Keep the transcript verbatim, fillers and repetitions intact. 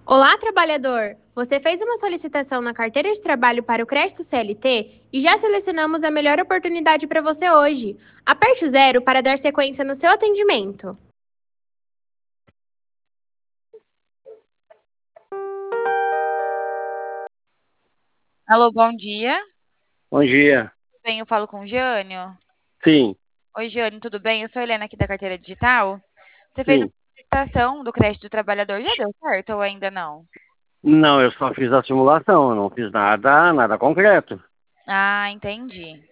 Olá, trabalhador! Você fez uma solicitação na carteira de trabalho para o crédito C L T e já selecionamos a melhor oportunidade para você hoje. Aperte o zero para dar sequência no seu atendimento. Alô, bom dia. Bom dia. Tudo bem, eu falo com o Jânio. Sim, Oi, Jânio, tudo bem? Eu sou a Helena aqui da Carteira Digital. Você fez uma sim. solicitação do crédito do trabalhador, já deu certo ou ainda não? Não, eu só fiz a simulação, eu não fiz nada, nada concreto. Ah, entendi.